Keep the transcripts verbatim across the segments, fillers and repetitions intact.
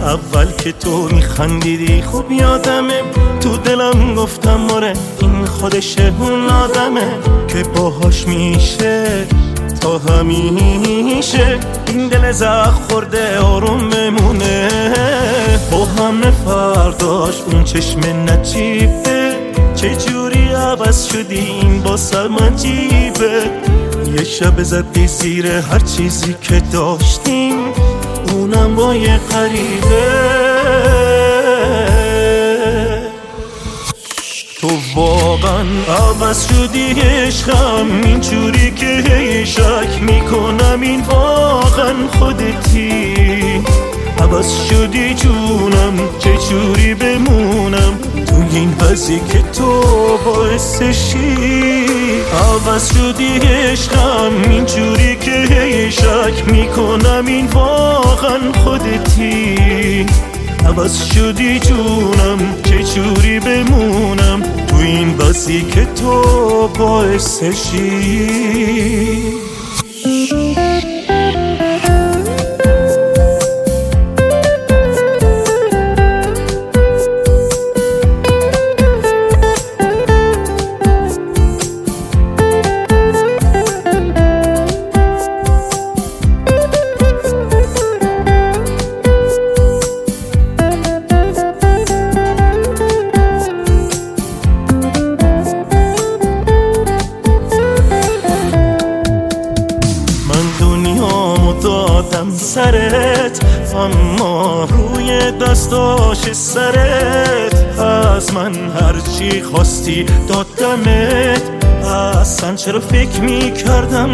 اول که تو میخندیدی خوب یادمه، تو دلم گفتم آره این خودشه اون آدمه که باهاش میشه تا همیشه این دل زخم خورده آروم بمونه. با همه فرداش اون چشم نجیبه، چه جوری عوض شدی این واسه من عجیبه. یه شب زدی زیر هر چیزی که داشتیم، اونم با یه غریبه. تو واقعا عوض شدی عشقم، اینجوری که هی شک میکنم این واقعا خودتی. عوض شدی جونم، چه جوری بمونم تو این وضعی که تو باعثشی. عوض شدی عشقم، اینجوری که هی شک میکنم این واقعا خودتی. عوض شدی جونم، چه جوری بمونم تو این وضعی که تو باعثشی. دادم سرت، اما روی دستاش سرت از من هرچی خواستی دادمت. اصلا چرا فکر میکردم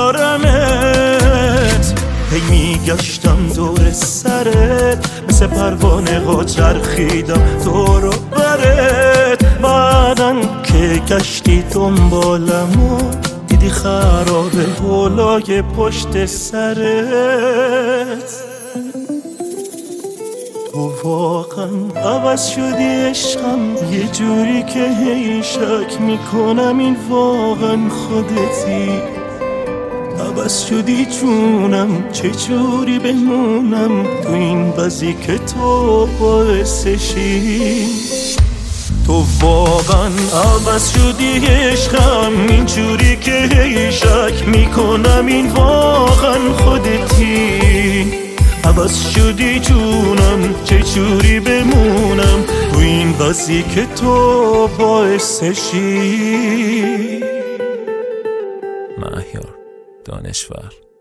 دارمت، هی میگشتم دور سرت مثل پروانه ها چرخیدم دور و برت. بعدن که گشتی دنبالمو دیدی خرابه هولای پشت سرت. تو واقعا عوض شدی عشقم، یه جوری که هی شک میکنم این واقعا خودتی. عوض شدی جونم، چه جوری بمونم تو این وضعی که تو باعثشی. تو واقعا عوض شدی عشقم، اینجوری که هی شک میکنم این واقعا خودتی. عوض شدی جونم، چه جوری بمونم تو این وضعی که تو باعثشی. مهیار دانشور.